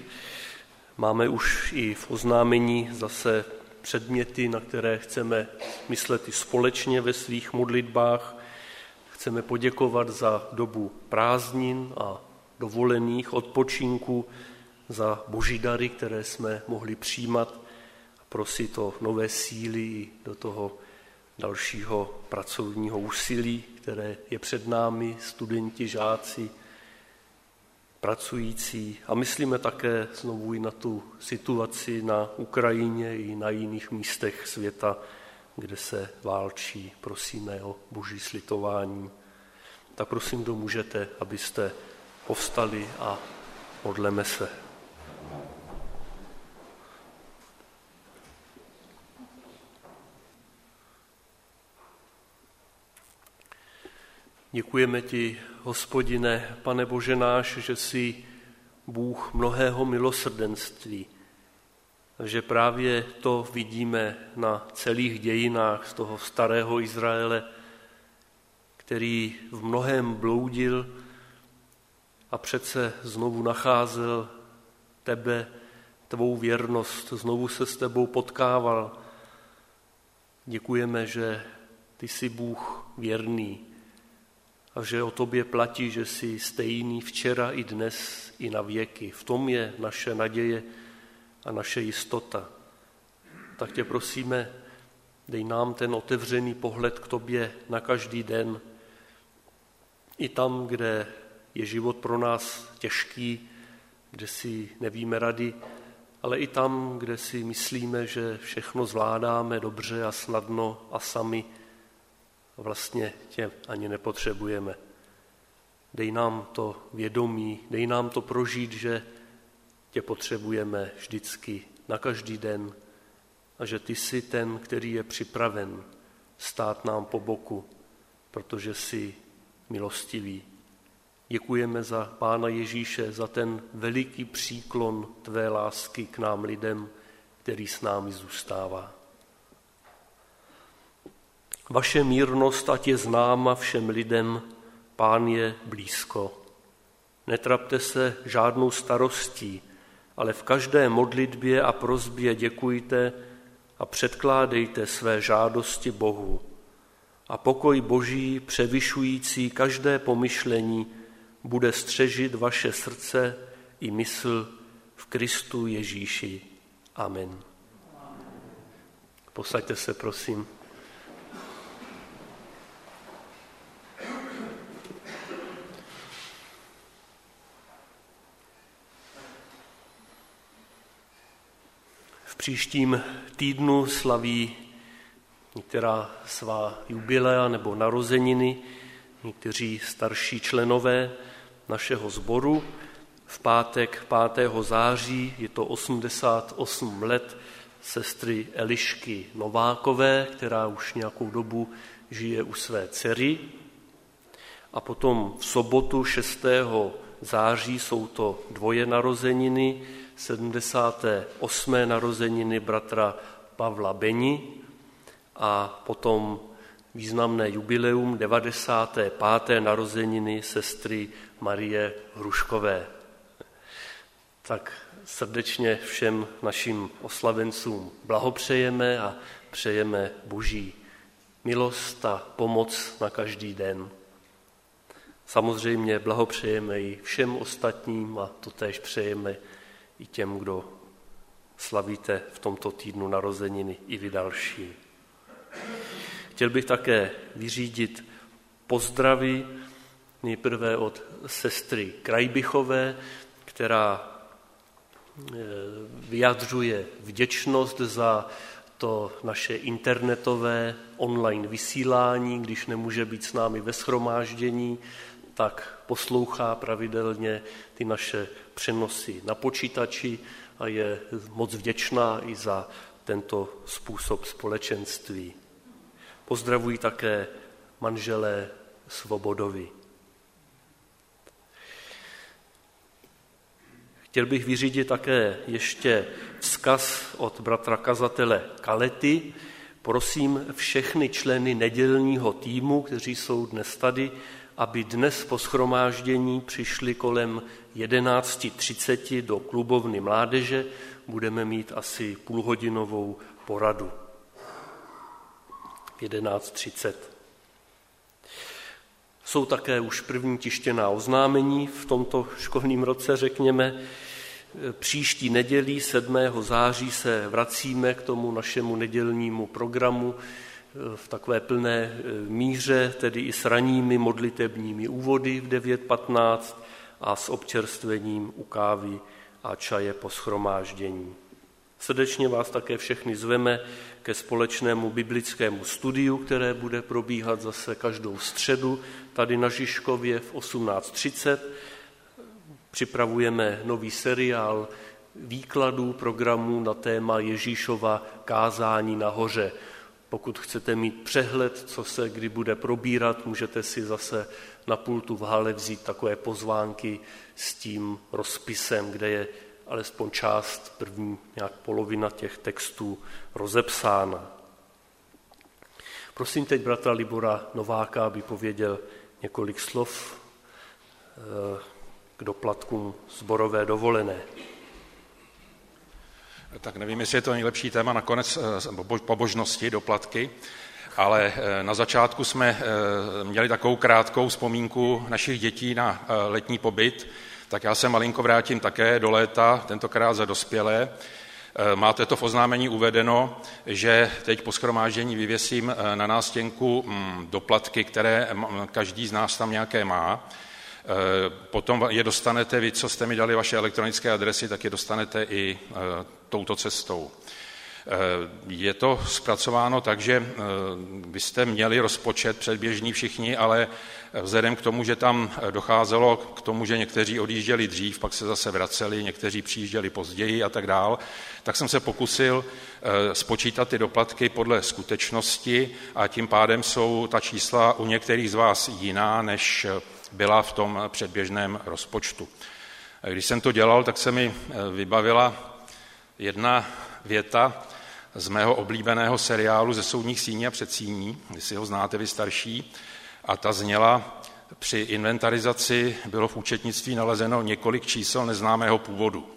Máme už i v oznámení zase předměty, na které chceme myslet i společně ve svých modlitbách. Chceme poděkovat za dobu prázdnin a dovolených, odpočinku, za boží dary, které jsme mohli přijímat a prosit o nové síly do toho dalšího pracovního úsilí, které je před námi, studenti, žáci, pracující. A myslíme také znovu i na tu situaci na Ukrajině i na jiných místech světa, kde se válčí. Prosíme o boží slitování. Tak prosím, kdo můžete, abyste povstali a modleme se. Děkujeme ti, Hospodine, Pane Bože náš, že jsi Bůh mnohého milosrdenství. Že právě to vidíme na celých dějinách z toho starého Izraele, který v mnohém bloudil a přece znovu nacházel tebe, tvou věrnost, znovu se s tebou potkával. Děkujeme, že ty jsi Bůh věrný a že o tobě platí, že jsi stejný včera i dnes i na věky. V tom je naše naděje a naše jistota. Tak tě prosíme, dej nám ten otevřený pohled k tobě na každý den. I tam, kde je život pro nás těžký, kde si nevíme rady, ale i tam, kde si myslíme, že všechno zvládáme dobře a snadno a sami vlastně tě ani nepotřebujeme. Dej nám to vědomí, dej nám to prožít, že tě potřebujeme vždycky, na každý den a že ty jsi ten, který je připraven stát nám po boku, protože jsi milostivý. Děkujeme za Pána Ježíše, za ten veliký příklon tvé lásky k nám lidem, který s námi zůstává. Vaše mírnost ať je známa všem lidem, Pán je blízko. Netrapte se žádnou starostí, ale v každé modlitbě a prosbě děkujte a předkládejte své žádosti Bohu. A pokoj Boží, převyšující každé pomyšlení, bude střežit vaše srdce i mysl v Kristu Ježíši. Amen. Posaďte se, prosím. V příštím týdnu slaví některá svá jubilea nebo narozeniny, někteří starší členové našeho sboru. V pátek 5. září je to 88 let sestry Elišky Novákové, která už nějakou dobu žije u své dcery. A potom v sobotu 6. září jsou to dvoje narozeniny, 78. narozeniny bratra Pavla Beni a potom významné jubileum 95. narozeniny sestry Marie Hruškové. Tak srdečně všem našim oslavencům blahopřejeme a přejeme Boží milost a pomoc na každý den. Samozřejmě blahopřejeme i všem ostatním a totéž přejeme i těm, kdo slavíte v tomto týdnu narozeniny i vy další. Chtěl bych také vyřídit pozdravy nejprve od sestry Krajbichové, která vyjadřuje vděčnost za to naše internetové online vysílání, když nemůže být s námi ve shromáždění, tak poslouchá pravidelně ty naše přenosy na počítači a je moc vděčná i za tento způsob společenství. Pozdravují také manželé Svobodovi. Chtěl bych vyřídit také ještě vzkaz od bratra kazatele Kalety. Prosím všechny členy nedělního týmu, kteří jsou dnes tady, aby dnes po shromáždění přišli kolem 11:30 do klubovny mládeže. Budeme mít asi půlhodinovou poradu. 11:30. Jsou také už první tištěná oznámení v tomto školním roce, řekněme. Příští neděli 7. září se vracíme k tomu našemu nedělnímu programu v takové plné míře, tedy i s ranními modlitebními úvody v 9:15 a s občerstvením u kávy a čaje po shromáždění. Srdečně vás také všechny zveme ke společnému biblickému studiu, které bude probíhat zase každou středu tady na Žižkově v 18:30. Připravujeme nový seriál výkladů programů na téma Ježíšova kázání na hoře. Pokud chcete mít přehled, co se kdy bude probírat, můžete si zase na pultu v hale vzít takové pozvánky s tím rozpisem, kde je alespoň část, první nějak polovina těch textů rozepsána. Prosím teď bratra Libora Nováka, aby pověděl několik slov k doplatkům sborové dovolené. Tak nevím, jestli je to nejlepší téma nakonec pobožnosti, doplatky, ale na začátku jsme měli takovou krátkou vzpomínku našich dětí na letní pobyt, tak já se malinko vrátím také do léta, tentokrát za dospělé. Máte to v oznámení uvedeno, že teď po shromáždění vyvěsím na nástěnku doplatky, které každý z nás tam nějaké má. Potom je dostanete vy, co jste mi dali vaše elektronické adresy, tak je dostanete i touto cestou. Je to zpracováno tak, že byste měli rozpočet předběžný všichni, ale vzhledem k tomu, že tam docházelo k tomu, že někteří odjížděli dřív, pak se zase vraceli, někteří přijížděli později a tak dál, tak jsem se pokusil spočítat ty doplatky podle skutečnosti a tím pádem jsou ta čísla u některých z vás jiná, než byla v tom předběžném rozpočtu. Když jsem to dělal, tak se mi vybavila jedna věta z mého oblíbeného seriálu Ze soudních síní a předsíní, jestli ho znáte vy starší, a ta zněla: při inventarizaci bylo v účetnictví nalezeno několik čísel neznámého původu.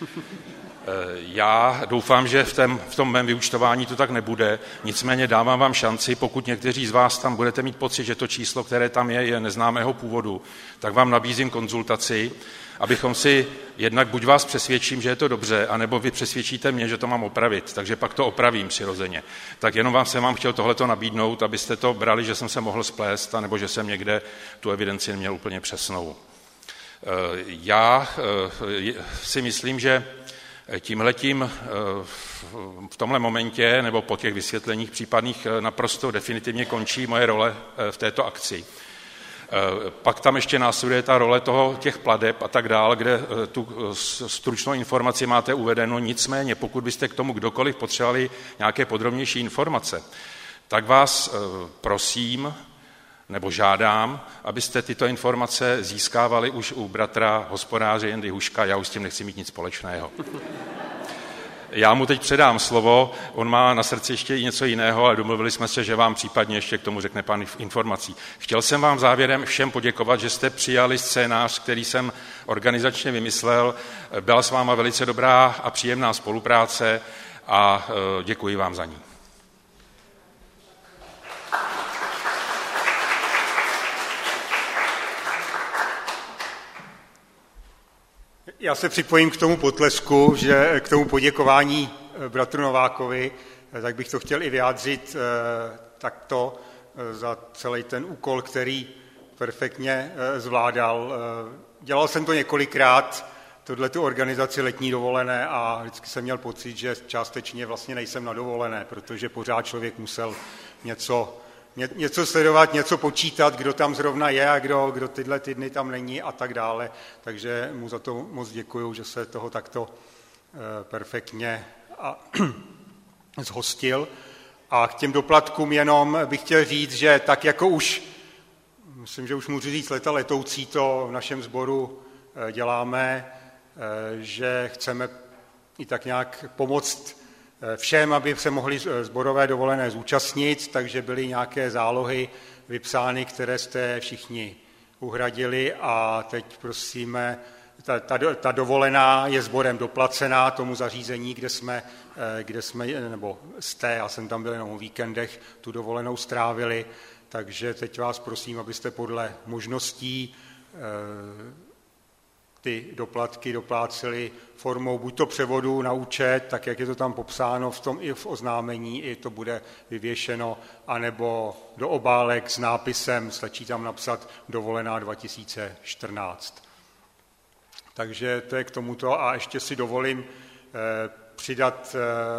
Já doufám, že v tom mém vyúčtování to tak nebude, nicméně dávám vám šanci, pokud někteří z vás tam budete mít pocit, že to číslo, které tam je neznámého původu, tak vám nabízím konzultaci, abychom si jednak buď vás přesvědčím, že je to dobře, anebo vy přesvědčíte mě, že to mám opravit, takže pak to opravím přirozeně. Tak jenom jsem vám chtěl tohleto nabídnout, abyste to brali, že jsem se mohl splést, anebo že jsem někde tu evidenci neměl úplně přesnou. Já si myslím, že tímhletím v tomhle momentě nebo po těch vysvětleních případných naprosto definitivně končí moje role v této akci. Pak tam ještě následuje ta role těch plateb a tak dál, kde tu stručnou informaci máte uvedeno, nicméně pokud byste k tomu kdokoliv potřebovali nějaké podrobnější informace, tak vás prosím nebo žádám, abyste tyto informace získávali už u bratra hospodáře Jendy Huška, já už s tím nechci mít nic společného. Já mu teď předám slovo, on má na srdci ještě i něco jiného, ale domluvili jsme se, že vám případně ještě k tomu řekne pár informací. Chtěl jsem vám závěrem všem poděkovat, že jste přijali scénář, který jsem organizačně vymyslel. Byla s váma velice dobrá a příjemná spolupráce a děkuji vám za ní. Já se připojím k tomu potlesku, že k tomu poděkování bratru Novákovi, tak bych to chtěl i vyjádřit takto za celý ten úkol, který perfektně zvládal. Dělal jsem to několikrát, tu organizaci letní dovolené, a vždycky jsem měl pocit, že částečně vlastně nejsem na dovolené, protože pořád člověk musel něco sledovat, něco počítat, kdo tam zrovna je a kdo tyhle dny tam není a tak dále. Takže mu za to moc děkuju, že se toho takto perfektně zhostil. A k těm doplatkům jenom bych chtěl říct, že tak jako myslím, že už můžu říct leta letoucí, to v našem sboru děláme, že chceme i tak nějak pomoct všem, aby se mohli sborové dovolené zúčastnit, takže byly nějaké zálohy vypsány, které jste všichni uhradili, a teď prosíme, ta dovolená je sborem doplacená tomu zařízení, kde jsme, nebo já jsem tam byl jenom o víkendech, tu dovolenou strávili, Takže teď vás prosím, abyste podle možností ty doplatky dopláceli formou buď to převodu na účet, tak jak je to tam popsáno v tom i v oznámení, i to bude vyvěšeno, anebo do obálek s nápisem, stačí tam napsat dovolená 2014. Takže to je k tomuto a ještě si dovolím přidat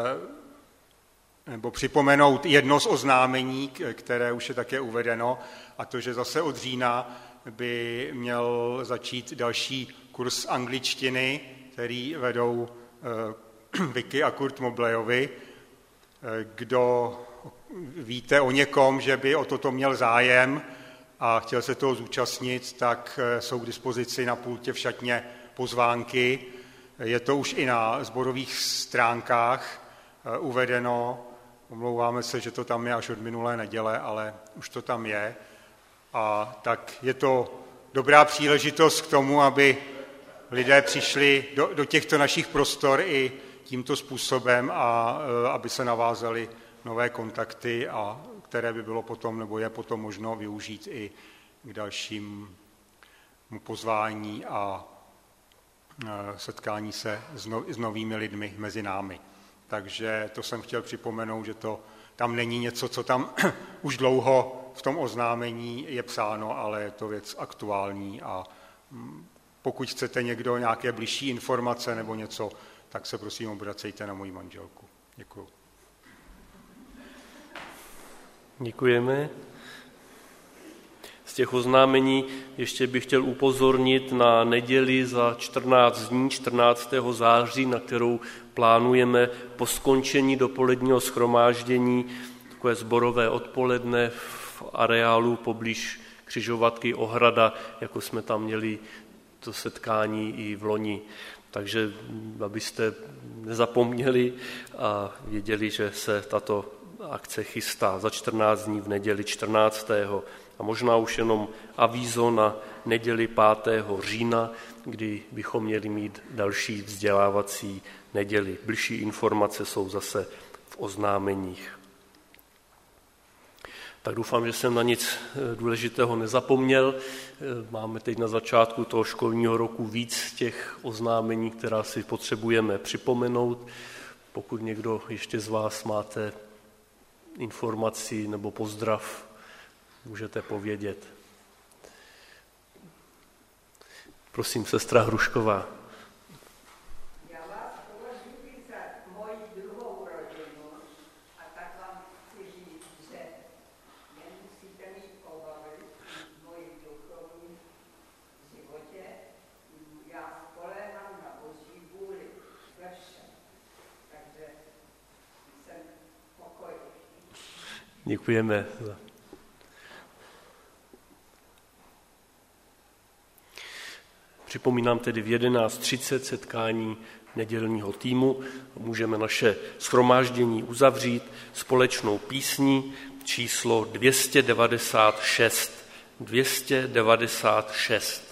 nebo připomenout jedno z oznámení, které už je také uvedeno, a to, že zase od října by měl začít další kurz angličtiny, který vedou Vicky a Kurt Moblejovi. Kdo víte o někom, že by o toto měl zájem a chtěl se toho zúčastnit, tak jsou k dispozici na pultě v šatně pozvánky. Je to už i na sborových stránkách uvedeno. Omlouváme se, že to tam je až od minulé neděle, ale už to tam je. A tak je to dobrá příležitost k tomu, aby lidé přišli do těchto našich prostor i tímto způsobem a aby se navázaly nové kontakty, a které by bylo potom, nebo je potom možno využít i k dalšímu pozvání a setkání se s novými lidmi mezi námi. Takže to jsem chtěl připomenout, že to tam není něco, co tam už dlouho v tom oznámení je psáno, ale je to věc aktuální a pokud chcete někdo nějaké bližší informace nebo něco, tak se prosím obracejte na moji manželku. Děkuju. Děkujeme. Z těch oznámení ještě bych chtěl upozornit na neděli za 14 dní, 14. září, na kterou plánujeme po skončení dopoledního shromáždění takové sborové odpoledne v areálu poblíž křižovatky Ohrada, jako jsme tam měli to setkání i v loni. Takže abyste nezapomněli a věděli, že se tato akce chystá za 14 dní v neděli 14. A možná už jenom avízo na neděli 5. října, kdy bychom měli mít další vzdělávací neděli. Bližší informace jsou zase v oznámeních. Tak doufám, že jsem na nic důležitého nezapomněl. Máme teď na začátku toho školního roku víc těch oznámení, která si potřebujeme připomenout. Pokud někdo ještě z vás máte informaci nebo pozdrav, můžete povědět. Prosím, sestra Hrušková. Já vás považuji za moji druhou rodinu a tak vám chci říct, že nemusíte mít obavy v mojí duchovním životě. Já spoléhám na Boží vůli ve všem. Takže jsem pokojný. Děkujeme. Připomínám tedy v 11:30 setkání nedělního týmu. Můžeme naše shromáždění uzavřít společnou písní číslo 296. 296.